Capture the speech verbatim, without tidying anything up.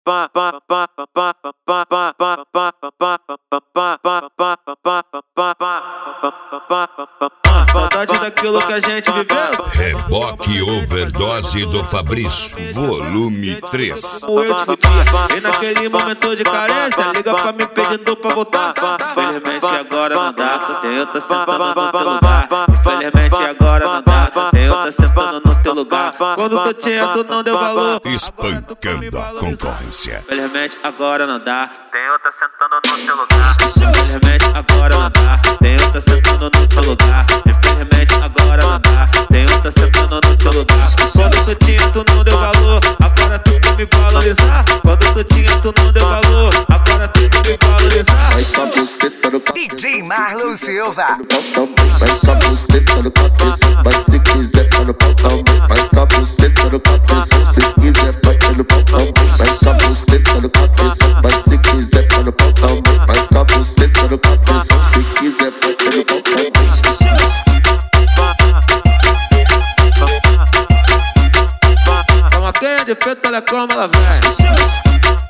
Saudade daquilo que a gente viveu. Reboque Overdose do Fabrício, volume três. Como eu te fudi, e naquele momento de carência, liga pra mim pedindo pra voltar. Infelizmente agora não dá, sem eu tá sentando no teu lugar. Infelizmente agora não dá, sem eu tá sentando no teu lugar. Quando tu tinha, tu não deu valor. Espancando a concorrência. Infelizmente agora não dá, tem outra sentando no teu lugar. Infelizmente agora não dá, tem outra sentando no teu lugar. Infelizmente agora não dá, tem outra sentando no teu lugar. Quando tu tinha, tu não deu valor, agora tu quer me valorizar. Quando tu tinha, tu não deu valor, agora tu quer me valorizar. D J Marlon Silva. Vai cá buceta no cabeça, vai se quiser tá no pau também. Vai cá buceta no cabeça, se quiser vai no pau também. Vai cá buceta no cabeça, vai se quiser tá no pau também. Vai cá buceta no cabeça, se quiser vai no pau também. Toma quem é de feito, olha como ela vem.